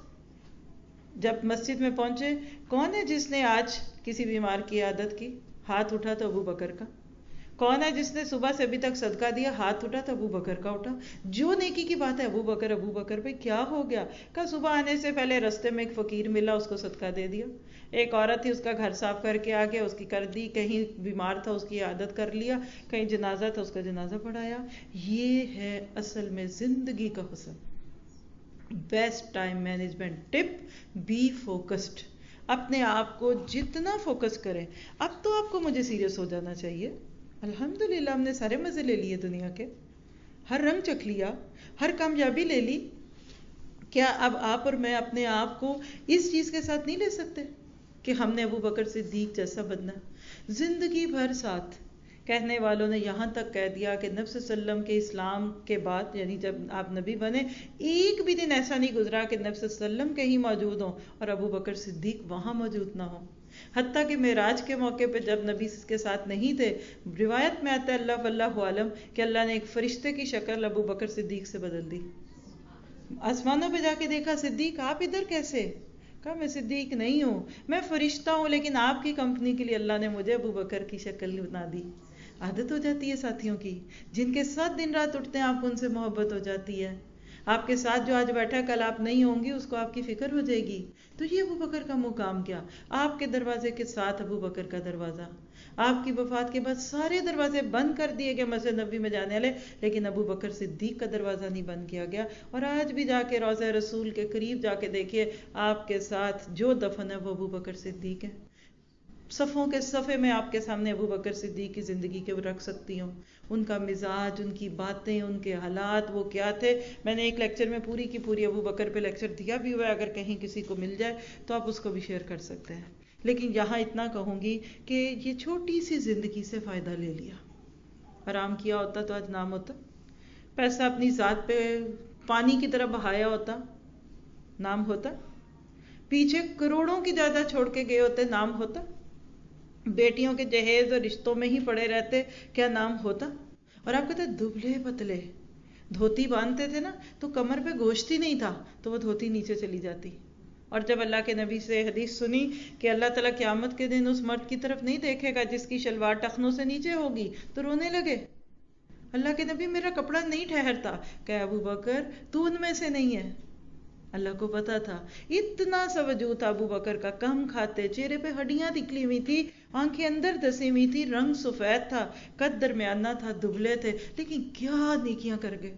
جب مسجد میں پہنچے کون ہے جس نے آج کسی بیمار کی عادت کی؟ ہاتھ اٹھا تو ابو بکر کا. کون ہے جس نے صبح سے ابھی تک صدقہ دیا؟ ہاتھ اٹھا تو ابو بکر کا اٹھا. جو نیکی کی بات ہے ابو بکر پہ کیا ہو گیا؟ کہ صبح آنے سے پہلے رستے میں ایک فقیر ملا, اس کو صدقہ دے دیا. ایک عورت تھی اس کا گھر صاف کر کے آ گیا, اس کی کر دی. کہیں بیمار تھا اس کی عادت کر لیا, کہیں جنازہ تھا اس کا جنازہ پڑھایا. یہ ہے اصل میں زندگی کا حسن. Best time management tip, be focused. اپنے آپ کو جتنا فوکس کریں. اب تو آپ کو مجھے سیریس ہو جانا چاہیے. الحمدللہ ہم نے سارے مزے لے لیے دنیا کے, ہر رنگ چکھ لیا, ہر کامیابی لے لی. کیا اب آپ اور میں اپنے آپ کو اس چیز کے ساتھ نہیں لے سکتے کہ ہم نے ابو بکر صدیق جیسا بننا؟ زندگی بھر ساتھ کہنے والوں نے یہاں تک کہہ دیا کہ نبی صلی اللہ علیہ وسلم کے اسلام کے بعد, یعنی جب آپ نبی بنے, ایک بھی دن ایسا نہیں گزرا کہ نبی صلی اللہ علیہ وسلم کہیں موجود ہوں اور ابو بکر صدیق وہاں موجود نہ ہوں. حتیٰ کہ معراج کے موقع پہ جب نبی کے ساتھ نہیں تھے, روایت میں آتا ہے اللہ واللہ عالم کہ اللہ نے ایک فرشتے کی شکل ابو بکر صدیق سے بدل دی. آسمانوں پہ جا کے دیکھا, صدیق آپ ادھر کیسے؟ کہا میں صدیق نہیں ہوں, میں فرشتہ ہوں, لیکن آپ کی کمپنی کے لیے اللہ نے مجھے ابو بکر کی شکل بنا دی. عادت ہو جاتی ہے ساتھیوں کی, جن کے ساتھ دن رات اٹھتے ہیں آپ کو ان سے محبت ہو جاتی ہے. آپ کے ساتھ جو آج بیٹھا کل آپ نہیں ہوں گی اس کو آپ کی فکر ہو جائے گی. تو یہ ابو بکر کا مقام کیا؟ آپ کے دروازے کے ساتھ ابو بکر کا دروازہ. آپ کی وفات کے بعد سارے دروازے بند کر دیے گئے مسجد نبوی میں جانے والے, لیکن ابو بکر صدیق کا دروازہ نہیں بند کیا گیا. اور آج بھی جا کے روضہ رسول کے قریب جا کے دیکھیے, آپ کے ساتھ جو دفن ہے وہ ابو بکر صدیق ہے. صفوں کے صفے میں آپ کے سامنے ابو بکر صدیق کی زندگی کے رکھ سکتی ہوں. ان کا مزاج, ان کی باتیں, ان کے حالات وہ کیا تھے. میں نے ایک لیکچر میں پوری کی پوری ابو بکر پہ لیکچر دیا بھی ہوا ہے, اگر کہیں کسی کو مل جائے تو آپ اس کو بھی شیئر کر سکتے ہیں. لیکن یہاں اتنا کہوں گی کہ یہ چھوٹی سی زندگی سے فائدہ لے لیا. آرام کیا ہوتا تو آج نام ہوتا, پیسہ اپنی ذات پہ پانی کی طرح بہایا ہوتا, نام ہوتا. پیچھے کروڑوں کی جائیداد چھوڑ کے گئے ہوتے, نام ہوتا. بیٹیوں کے جہیز اور رشتوں میں ہی پڑے رہتے, کیا نام ہوتا. اور آپ کہتے دبلے پتلے, دھوتی باندھتے تھے نا تو کمر پہ گوشت ہی نہیں تھا تو وہ دھوتی نیچے چلی جاتی. اور جب اللہ کے نبی سے حدیث سنی کہ اللہ تعالیٰ قیامت کے دن اس مرد کی طرف نہیں دیکھے گا جس کی شلوار ٹخنوں سے نیچے ہوگی, تو رونے لگے. اللہ کے نبی میرا کپڑا نہیں ٹھہرتا. کہ ابو بکر تو ان میں سے نہیں ہے. اللہ کو پتا تھا, اتنا سا وجود تھا ابو بکر کا, کم کھاتے, چہرے پہ ہڈیاں نکلی ہوئی تھی, آنکھیں اندر دسی ہوئی تھی, رنگ سفید تھا, قد درمیانہ تھا, دبلے تھے, لیکن کیا نیکیاں کر گئے.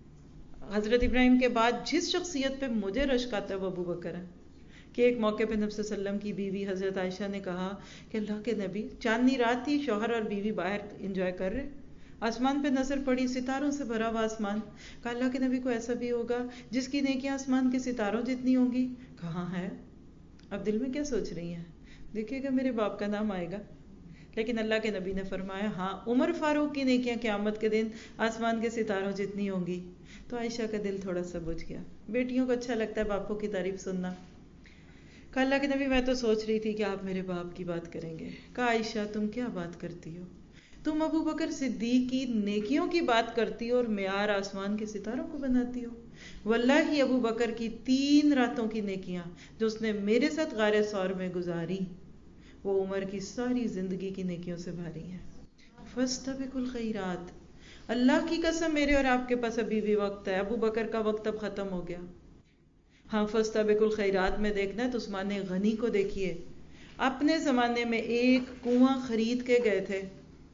حضرت ابراہیم کے بعد جس شخصیت پہ مجھے رشک آتا ہے وہ ابو بکر ہے. کہ ایک موقع پہ نبی صلی اللہ علیہ وسلم کی بیوی حضرت عائشہ نے کہا کہ اللہ کے نبی, چاندنی رات تھی, شوہر اور بیوی باہر انجوائے کر رہے, آسمان پہ نظر پڑی، ستاروں سے بھرا ہوا آسمان. کہا اللہ کے نبی کو ایسا بھی ہوگا جس کی نیکیاں آسمان کے ستاروں جتنی ہوں گی؟ کہاں ہے. اب دل میں کیا سوچ رہی ہیں؟ دیکھیے گا میرے باپ کا نام آئے گا. لیکن اللہ کے نبی نے فرمایا ہاں عمر فاروق کی نیکیاں قیامت کے دن آسمان کے ستاروں جتنی ہوں گی. تو عائشہ کا دل تھوڑا سا بجھ گیا. بیٹیوں کو اچھا لگتا ہے باپوں کی تعریف سننا. کہا اللہ کے نبی میں تو سوچ رہی تھی کہ آپ میرے باپ کی بات کریں گے. کہا عائشہ تم کیا بات کرتی ہو؟ تم ابو بکر صدیق کی نیکیوں کی بات کرتی ہو اور معیار آسمان کے ستاروں کو بناتی ہو. واللہ ابو بکر کی 3 راتوں کی نیکیاں جو اس نے میرے ساتھ غار ثور میں گزاری وہ عمر کی ساری زندگی کی نیکیوں سے بھاری ہیں. فاستبقوا الخیرات. اللہ کی قسم میرے اور آپ کے پاس ابھی بھی وقت ہے. ابو بکر کا وقت اب ختم ہو گیا. ہاں فاستبقوا الخیرات میں دیکھنا ہے تو عثمان غنی کو دیکھیے. اپنے زمانے میں ایک کنواں خرید کے گئے تھے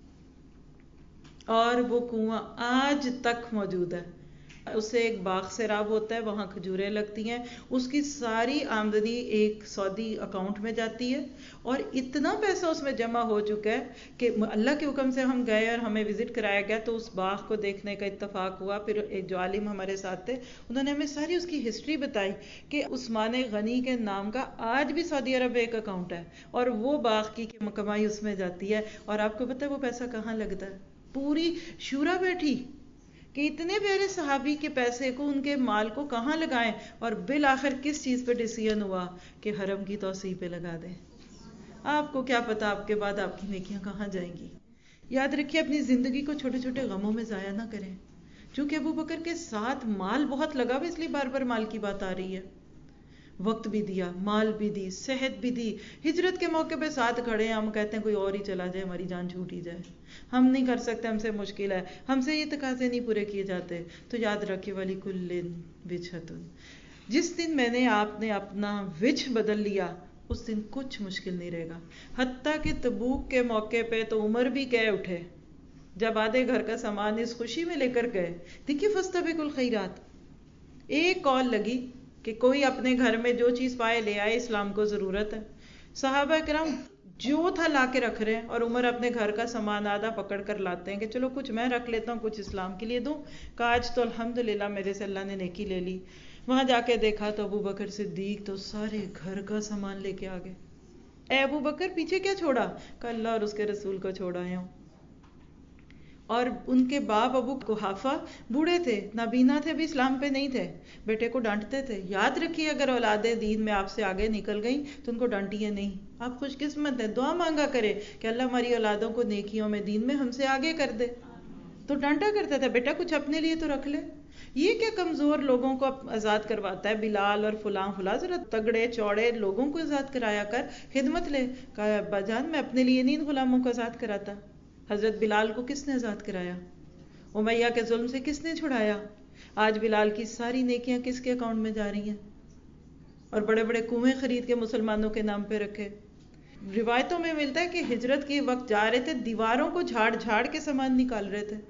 اور وہ کنواں آج تک موجود ہے. اس سے ایک باغ سیراب ہوتا ہے، وہاں کھجوریں لگتی ہیں. اس کی ساری آمدنی ایک سعودی اکاؤنٹ میں جاتی ہے اور اتنا پیسہ اس میں جمع ہو چکا ہے کہ اللہ کے حکم سے ہم گئے اور ہمیں وزٹ کرایا گیا تو اس باغ کو دیکھنے کا اتفاق ہوا. پھر ایک جو عالم ہمارے ساتھ تھے انہوں نے ہمیں ساری اس کی ہسٹری بتائی کہ عثمان غنی کے نام کا آج بھی سعودی عرب ایک اکاؤنٹ ہے اور وہ باغ کی کمائی اس میں جاتی ہے. اور آپ کو پتہ ہے وہ پیسہ کہاں لگتا ہے؟ پوری شورا بیٹھی کہ اتنے پیارے صحابی کے پیسے کو، ان کے مال کو کہاں لگائیں، اور بالآخر کس چیز پہ ڈیسیژن ہوا کہ حرم کی توسیع پہ لگا دیں. آپ کو کیا پتا آپ کے بعد آپ کی نیکیاں کہاں جائیں گی. یاد رکھیے اپنی زندگی کو چھوٹے چھوٹے غموں میں ضائع نہ کریں. چونکہ ابو بکر کے ساتھ مال بہت لگا ہوا اس لیے بار بار مال کی بات آ رہی ہے. وقت بھی دیا، مال بھی دی، صحت بھی دی. ہجرت کے موقع پہ ساتھ کھڑے ہیں. ہم کہتے ہیں کوئی اور ہی چلا جائے، ہماری جان چھوٹ ہی جائے، ہم نہیں کر سکتے، ہم سے مشکل ہے، ہم سے یہ تقاضے نہیں پورے کیے جاتے. تو یاد رکھیے وَلِكُلٍّ وِجْهَةٌ. جس دن میں نے آپ نے اپنا وجھ بدل لیا اس دن کچھ مشکل نہیں رہے گا. حتیٰ کہ تبوک کے موقع پہ تو عمر بھی کہہ اٹھے جب آدھے گھر کا سامان اس خوشی میں لے کر گئے. دیکھیے فاستبقوا الخیرات. ایک کال لگی کہ کوئی اپنے گھر میں جو چیز پائے لے آئے، اسلام کو ضرورت ہے. صحابہ کرام جو تھا لا کے رکھ رہے ہیں اور عمر اپنے گھر کا سامان آدھا پکڑ کر لاتے ہیں کہ چلو کچھ میں رکھ لیتا ہوں، کچھ اسلام کے لیے دوں. کہ آج تو الحمدللہ میرے سے اللہ نے نیکی لے لی. وہاں جا کے دیکھا تو ابو بکر صدیق تو سارے گھر کا سامان لے کے آ گئے. اے ابو بکر پیچھے کیا چھوڑا؟ کہ اللہ اور اس کے رسول کو چھوڑ آئے ہوں. اور ان کے باپ ابو قحافہ بوڑھے تھے، نابینا تھے، بھی اسلام پہ نہیں تھے. بیٹے کو ڈانٹتے تھے. یاد رکھیے اگر اولادیں دین میں آپ سے آگے نکل گئیں تو ان کو ڈانٹیے نہیں. آپ خوش قسمت ہیں، دعا مانگا کرے کہ اللہ ہماری اولادوں کو نیکیوں میں دین میں ہم سے آگے کر دے. تو ڈانٹا کرتا تھا بیٹا کچھ اپنے لیے تو رکھ لے. یہ کیا کمزور لوگوں کو آزاد کرواتا ہے، بلال اور فلاں ذرا تگڑے چوڑے لوگوں کو آزاد کرایا کر، خدمت لے. کہا ابا جان میں اپنے لیے نہیں ان غلاموں کو آزاد کراتا. حضرت بلال کو کس نے آزاد کرایا؟ امیہ کے ظلم سے کس نے چھڑایا؟ آج بلال کی ساری نیکیاں کس کے اکاؤنٹ میں جا رہی ہیں؟ اور بڑے بڑے کنویں خرید کے مسلمانوں کے نام پہ رکھے. روایتوں میں ملتا ہے کہ ہجرت کے وقت جا رہے تھے، دیواروں کو جھاڑ جھاڑ کے سامان نکال رہے تھے.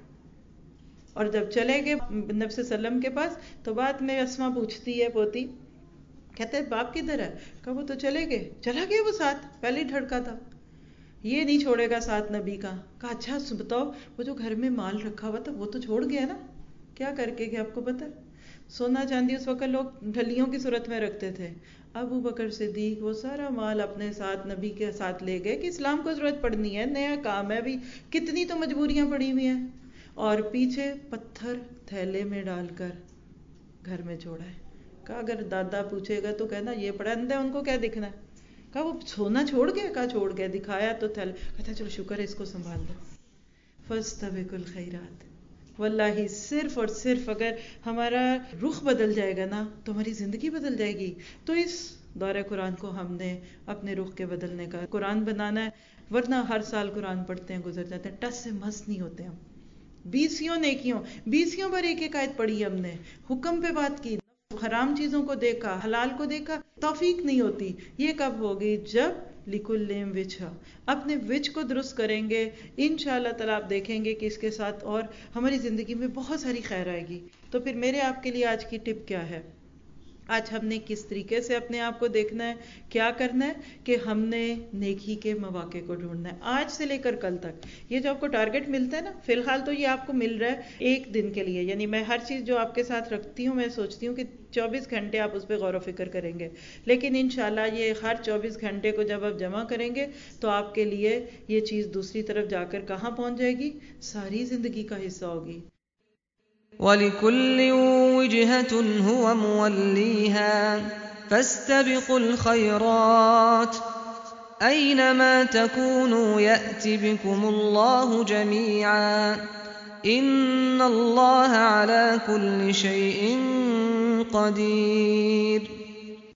اور جب چلے گئے نبی صلی اللہ علیہ وسلم کے پاس تو بعد میں اسما پوچھتی ہے پوتی، کہتے ہیں باپ کدھر ہے؟ کہا وہ تو چلے گئے. چلا گیا وہ ساتھ، پہلے ہی ڈھڑکا تھا، یہ نہیں چھوڑے گا ساتھ نبی کا. کہا اچھا بتاؤ وہ جو گھر میں مال رکھا ہوا تھا وہ تو چھوڑ گیا نا؟ کیا کر کے گیا آپ کو پتہ ہے؟ سونا چاندی اس وقت لوگ ڈھلیوں کی صورت میں رکھتے تھے. ابو بکر صدیق وہ سارا مال اپنے ساتھ نبی کے ساتھ لے گئے کہ اسلام کو ضرورت پڑنی ہے، نیا کام ہے، ابھی کتنی تو مجبوریاں پڑی ہوئی ہیں. اور پیچھے پتھر تھیلے میں ڈال کر گھر میں چھوڑا ہے. کہا اگر دادا پوچھے گا تو کہنا یہ پڑا اندھا، ان کو کیا دکھنا ہے. کہا وہ سونا چھوڑ گیا؟ کہا چھوڑ گیا. دکھایا تو تھیلا. کہتا چلو شکر ہے اس کو سنبھال دو. فاستبقوا الخیرات. واللہ صرف اور صرف اگر ہمارا رخ بدل جائے گا نا تو ہماری زندگی بدل جائے گی. تو اس دورہ قرآن کو ہم نے اپنے رخ کے بدلنے کا قرآن بنانا ہے. ورنہ ہر سال قرآن پڑھتے ہیں گزر جاتے ہیں، ٹس سے مس نہیں ہوتے ہم. 20 نیکیوں 20 پر ایک آیت پڑھی ہم نے، حکم پہ بات کی، حرام چیزوں کو دیکھا، حلال کو دیکھا، توفیق نہیں ہوتی. یہ کب ہوگی؟ جب لِكُلٍّ وِجْهَةٌ اپنے وجھ کو درست کریں گے. انشاءاللہ تعالیٰ آپ دیکھیں گے کہ اس کے ساتھ اور ہماری زندگی میں بہت ساری خیر آئے گی. تو پھر میرے آپ کے لیے آج کی ٹپ کیا ہے؟ آج ہم نے کس طریقے سے اپنے آپ کو دیکھنا ہے، کیا کرنا ہے کہ ہم نے نیکی کے مواقع کو ڈھونڈنا ہے آج سے لے کر کل تک. یہ جو آپ کو ٹارگٹ ملتا ہے نا، فی الحال تو یہ آپ کو مل رہا ہے ایک دن کے لیے، یعنی میں ہر چیز جو آپ کے ساتھ رکھتی ہوں میں سوچتی ہوں کہ 24 گھنٹے آپ اس پہ غور و فکر کریں گے، لیکن انشاءاللہ یہ ہر 24 گھنٹے کو جب آپ جمع کریں گے تو آپ کے لیے یہ چیز دوسری طرف جا کر کہاں پہنچ جائے گی، ساری زندگی کا حصہ ہوگی. وَلِكُلٍّ وِجْهَةٌ هُوَ مُوَلِّيهَا فَاسْتَبِقُوا الْخَيْرَاتِ أَيْنَمَا تَكُونُوا يَأْتِ بِكُمُ اللَّهُ جَمِيعًا إِنَّ اللَّهَ عَلَى كُلِّ شَيْءٍ قَدِيرٌ.